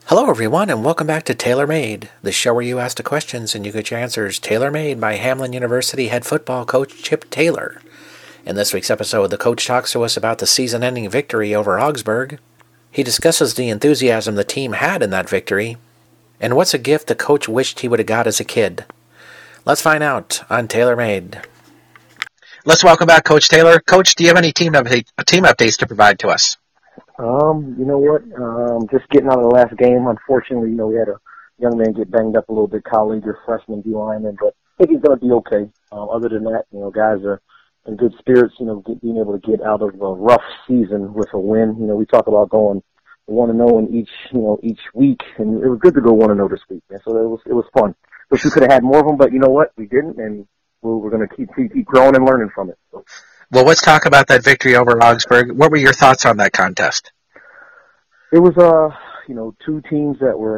Hello, everyone, and welcome back to Tailor Made, the show where you ask the questions and you get your answers tailor-made by Hamline University head football coach Chip Taylor. In this week's episode, the coach talks to us about the season-ending victory over Augsburg. He discusses the enthusiasm the team had in that victory, and what's a gift the coach wished he would have got as a kid. Let's find out on Tailor Made. Let's welcome back Coach Taylor. Coach, do you have any team updates to provide to us? You know what? Just getting out of the last game. Unfortunately, we had a young man get banged up a little bit, colleague or freshman D lineman, but I think he's going to be okay. Other than that, guys are in good spirits, being able to get out of a rough season with a win. We talk about going 1-0 in each week, and it was good to go 1-0 this week, man. So it was fun. Wish we could have had more of them, but you know what? We didn't, and we're going to keep growing and learning from it. So. Well, let's talk about that victory over Augsburg. What were your thoughts on that contest? It was, two teams that were,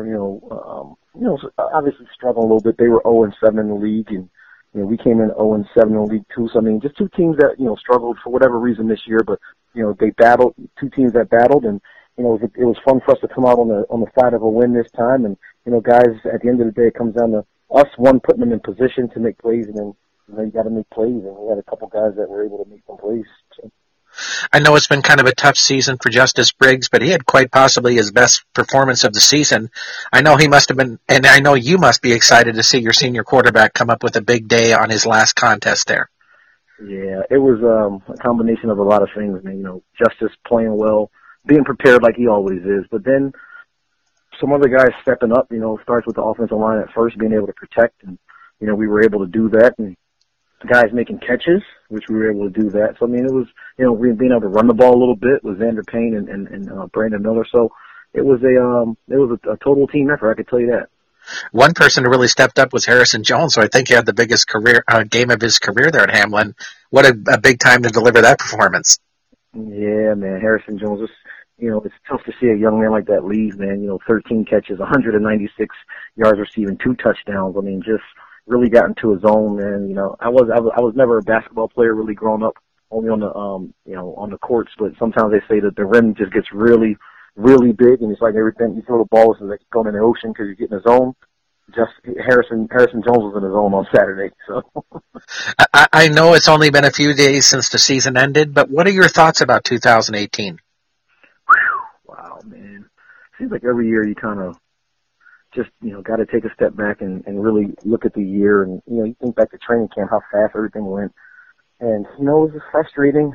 obviously struggling a little bit. They were 0-7 in the league, and we came in 0-7 in the league too. So I mean, just two teams that struggled for whatever reason this year, but they battled. Two teams that battled, and it was fun for us to come out on the side of a win this time. And guys, at the end of the day, it comes down to us putting them in position to make plays, and then you got to make plays, and we had a couple guys that were able to make some plays. So. I know it's been kind of a tough season for Justice Briggs, but he had quite possibly his best performance of the season. I know he must have been, and I know you must be excited to see your senior quarterback come up with a big day on his last contest there. Yeah, it was a combination of a lot of things, man. Justice playing well, being prepared like he always is, but then some other guys stepping up. Starts with the offensive line at first, being able to protect, and we were able to do that, and guys making catches, which we were able to do that. So, I mean, it was, we being able to run the ball a little bit with Xander Payne and Brandon Miller. So it was a total team effort, I could tell you that. One person who really stepped up was Harrison Jones, so I think he had the biggest game of his career there at Hamline. What a big time to deliver that performance. Yeah, man, Harrison Jones. It's tough to see a young man like that leave, man. 13 catches, 196 yards receiving, 2 touchdowns. I mean, just really got into his zone, man. I was never a basketball player really growing up, only on the on the courts, but sometimes they say that the rim just gets really, really big, and it's like everything you throw the ball is like going in the ocean because you're getting his zone. Just Harrison Jones was in his zone on Saturday. So I know it's only been a few days since the season ended, but what are your thoughts about 2018? Wow, man. Seems like every year you kind of just, got to take a step back and really look at the year. And, you think back to training camp, how fast everything went. And, it was just frustrating.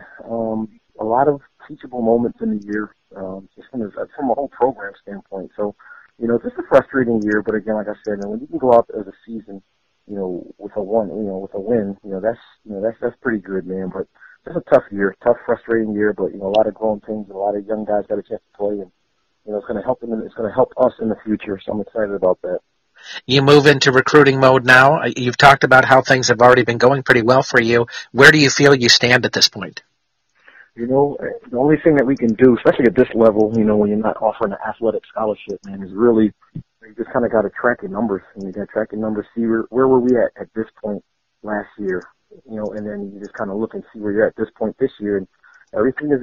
A lot of teachable moments in the year, just from a whole program standpoint. So, just a frustrating year. But again, like I said, when you can go out as a season, with a win, that's pretty good, man. But just a tough year, frustrating year. But, a lot of grown teams and a lot of young guys got a chance to play, and it's going to help them, and it's going to help us in the future. So I'm excited about that. You move into recruiting mode now. You've talked about how things have already been going pretty well for you. Where do you feel you stand at this point? The only thing that we can do, especially at this level, when you're not offering an athletic scholarship, man, is really you just kind of got to track your numbers. And you got to track your numbers, see where were we at this point last year, and then you just kind of look and see where you're at this point this year. And everything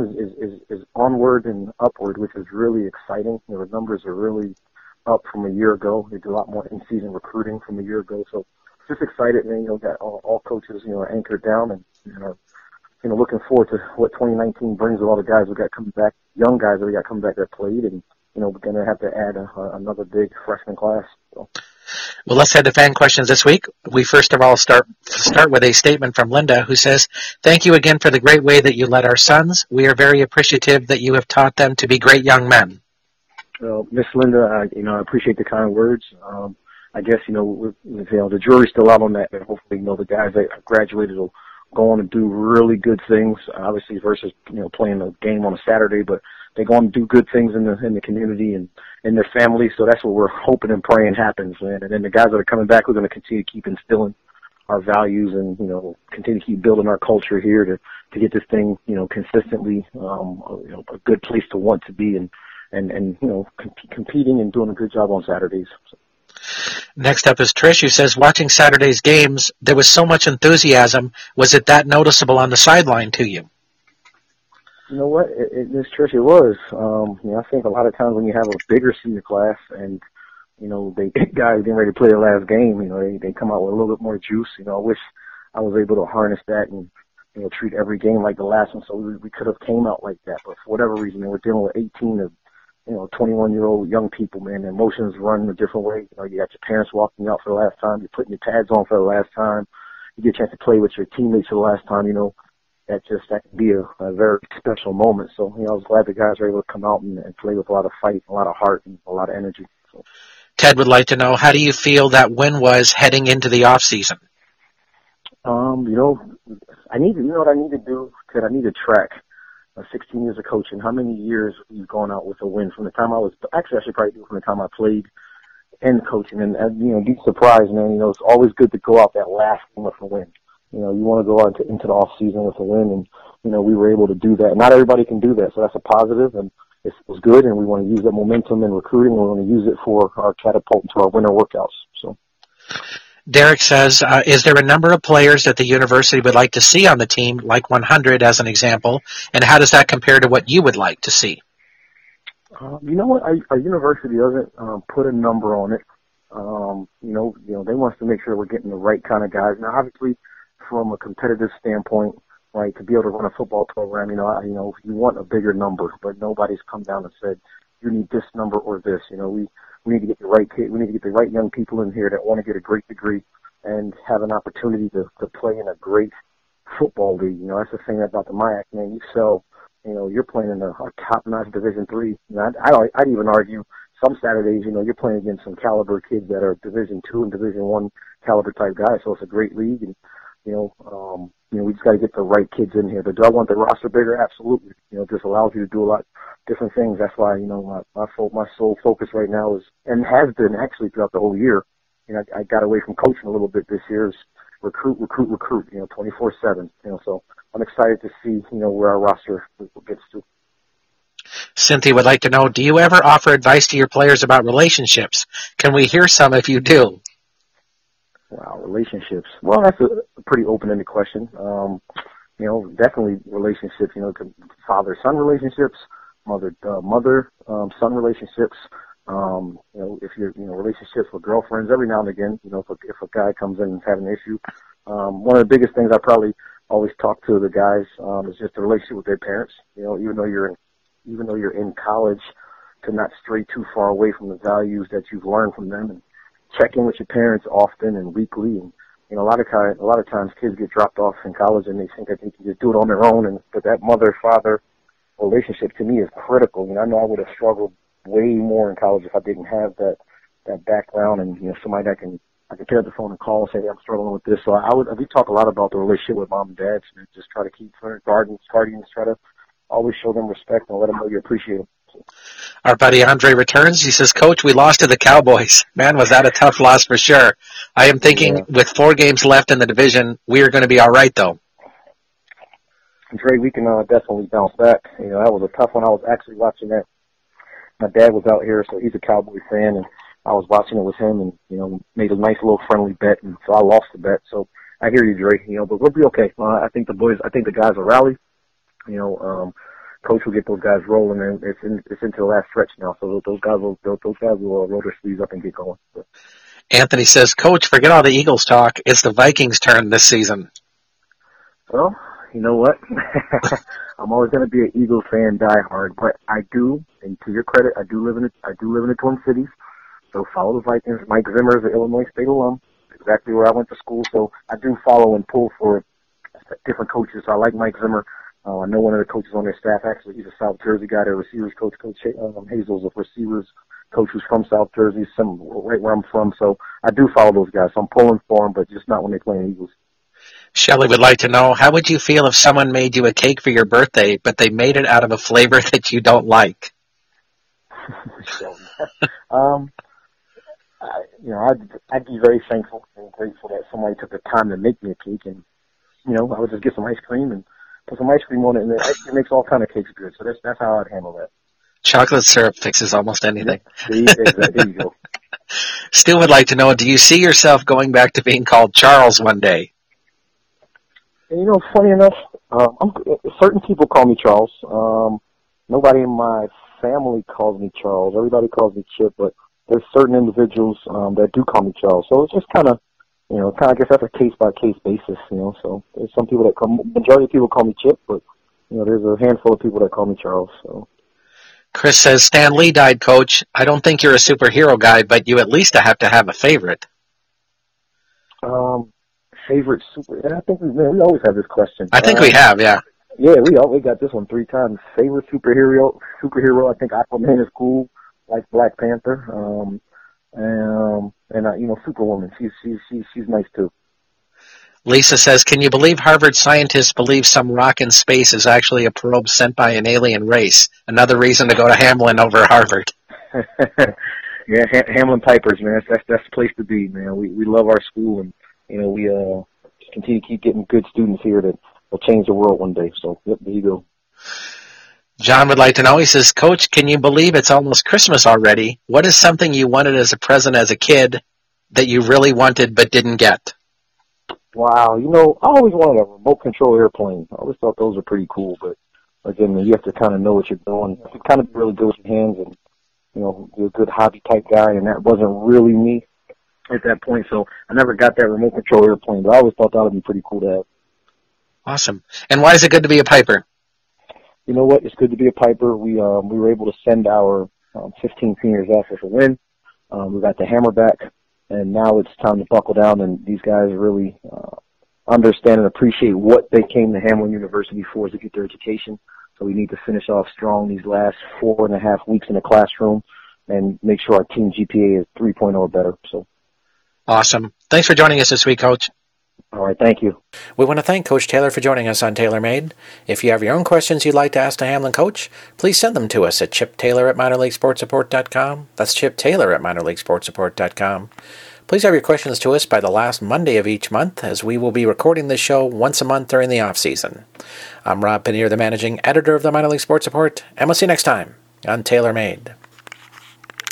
is onward and upward, which is really exciting. The numbers are really up from a year ago. They do a lot more in-season recruiting from a year ago. So just excited, man. That all coaches, are anchored down, and looking forward to what 2019 brings with all the guys we got coming back, young guys that we got coming back that played, and we're going to have to add another big freshman class. So. Well, let's head to fan questions this week. We first of all start with a statement from Linda, who says, "Thank you again for the great way that you led our sons. We are very appreciative that you have taught them to be great young men." Well, Miss Linda, I appreciate the kind words. I guess, the jury's still out on that, and hopefully, the guys that graduated will go on and do really good things, obviously, versus, playing a game on a Saturday, but they go on and do good things in the community and in their families. So that's what we're hoping and praying happens, man. And then the guys that are coming back, we're going to continue to keep instilling our values and, continue to keep building our culture here to get this thing, consistently, a good place to want to be and competing and doing a good job on Saturdays. So. Next up is Trish, who says, "Watching Saturday's games, there was so much enthusiasm. Was it that noticeable on the sideline to you?" You know what? This Trish, it was. I think a lot of times when you have a bigger senior class and, they guys getting ready to play their last game, they come out with a little bit more juice. I wish I was able to harness that and, treat every game like the last one. So we could have came out like that. But for whatever reason, we're dealing with 18 to, 21-year-old young people, man. The emotions run a different way. You got your parents walking out for the last time. You're putting your pads on for the last time. You get a chance to play with your teammates for the last time, that can be a very special moment. So, I was glad the guys were able to come out and play with a lot of fight, a lot of heart, and a lot of energy. So. Ted would like to know, how do you feel that win was heading into the off season? I need to, what I need to do, Ted, I need to track 16 years of coaching, how many years we've gone out with a win from the time I should probably do it from the time I played and coaching and be surprised, man. It's always good to go out that last game with a win. You want to go out into the off season with a win, and we were able to do that. Not everybody can do that, so that's a positive, and it was good. And we want to use that momentum in recruiting. We want to use it for our catapult into our winter workouts. So, Derek says, is there a number of players that the university would like to see on the team, like 100 as an example, and how does that compare to what you would like to see? You know what? Our university doesn't put a number on it. They want us to make sure we're getting the right kind of guys. Now, obviously, from a competitive standpoint, right, to be able to run a football program, you want a bigger number, but nobody's come down and said you need this number or this. We need to get the right kid. We need to get the right young people in here that want to get a great degree and have an opportunity to play in a great football league. That's the thing about the MIAC, man. You sell. You're playing in a top-notch Division III. I'd even argue some Saturdays, you're playing against some caliber kids that are Division II and Division I caliber type guys. So it's a great league, and we just got to get the right kids in here. But do I want the roster bigger? Absolutely. This allows you to do a lot of different things. That's why my sole focus right now is, and has been actually throughout the whole year. I got away from coaching a little bit this year. Is recruit, 24/7. So I'm excited to see, where our roster gets to. Cynthia would like to know, do you ever offer advice to your players about relationships? Can we hear some if you do? Wow, relationships. Well, that's a pretty open-ended question. Definitely relationships, father-son relationships, mother-son relationships. If you're, relationships with girlfriends, every now and again, if a guy comes in and having an issue. One of the biggest things I probably always talk to the guys is just the relationship with their parents. Even though you're in college, to not stray too far away from the values that you've learned from them, and check in with your parents often and weekly. And a lot of times kids get dropped off in college and they think that they can just do it on their own. But that mother-father relationship to me is critical. I know I would have struggled way more in college if I didn't have that background and somebody that I can pick up the phone and call and say, hey, I'm struggling with this. So we talk a lot about the relationship with mom and dad, and just try to keep guardians, try to always show them respect and let them know you appreciate them. Our buddy Andre returns. He says, Coach, we lost to the Cowboys. Man, was that a tough loss for sure. I am thinking with 4 games left in the division, we are going to be all right, though. Andre, we can definitely bounce back. That was a tough one. I was actually watching that. My dad was out here, so he's a Cowboy fan, and I was watching it with him and, made a nice little friendly bet, and so I lost the bet. So I hear you, Dre, but we'll be okay. I think the guys will rally. Coach will get those guys rolling, and it's into the last stretch now. So those guys will roll their sleeves up and get going. But. Anthony says, Coach, forget all the Eagles talk. It's the Vikings' turn this season. Well, you know what? I'm always going to be an Eagles fan, diehard, but I do, and to your credit, I do live in the Twin Cities. So follow the Vikings. Mike Zimmer is an Illinois State alum, exactly where I went to school. So I do follow and pull for different coaches. So I like Mike Zimmer. I know one of the coaches on their staff, actually, he's a South Jersey guy, their receivers coach. Coach Hazel's a receivers coach who's from South Jersey, right where I'm from. So I do follow those guys. So I'm pulling for them, but just not when they play in Eagles. Shelley would like to know, how would you feel if someone made you a cake for your birthday, but they made it out of a flavor that you don't like? I'd be very thankful and grateful that somebody took the time to make me a cake, and I would just get some ice cream and put some ice cream on it, and it makes all kind of cakes good. So that's how I'd handle that. Chocolate syrup fixes almost anything. Yeah, there you go. Stu would like to know, do you see yourself going back to being called Charles one day? And, funny enough, certain people call me Charles. Nobody in my family calls me Charles. Everybody calls me Chip, but there's certain individuals that do call me Charles. So it's just kind of, I guess that's a case-by-case basis, So there's some people majority of people call me Chip, but, there's a handful of people that call me Charles, so. Chris says, Stan Lee died, Coach. I don't think you're a superhero guy, but you at least have to have a favorite. Favorite and I think we always have this question. I think we have, yeah. Yeah, we got this one 3 times. Favorite superhero, I think Aquaman is cool, like Black Panther. Superwoman, she's nice too. Lisa says, can you believe Harvard scientists believe some rock in space is actually a probe sent by an alien race? Another reason to go to Hamlin over Harvard. Yeah, Hamlin Pipers, man. That's the place to be, man. We love our school, and we just continue to keep getting good students here that will change the world one day. So, yep, there you go. John would like to know, he says, Coach, can you believe it's almost Christmas already? What is something you wanted as a present as a kid that you really wanted but didn't get? Wow, I always wanted a remote control airplane. I always thought those were pretty cool, but again, you have to kind of know what you're doing. You kind of really good with your hands and, you're a good hobby type guy, and that wasn't really me at that point, so I never got that remote control airplane, but I always thought that would be pretty cool to have. Awesome. And why is it good to be a Piper? You know what? It's good to be a Piper. We were able to send our 15 seniors off with a win. We got the hammer back, and now it's time to buckle down, and these guys really understand and appreciate what they came to Hamlin University for, to get their education. So we need to finish off strong these last 4.5 weeks in the classroom and make sure our team GPA is 3.0 or better. So, awesome. Thanks for joining us this week, Coach. All right, thank you. We want to thank Coach Taylor for joining us on TaylorMade. If you have your own questions you'd like to ask the Hamlin coach, please send them to us at chiptaylor@minorleaguesportsupport.com. That's chiptaylor@minorleaguesportsupport.com. Please have your questions to us by the last Monday of each month, as we will be recording this show once a month during the off-season. I'm Rob Pinnear, the managing editor of the Minor League Sports Report, and we'll see you next time on TaylorMade.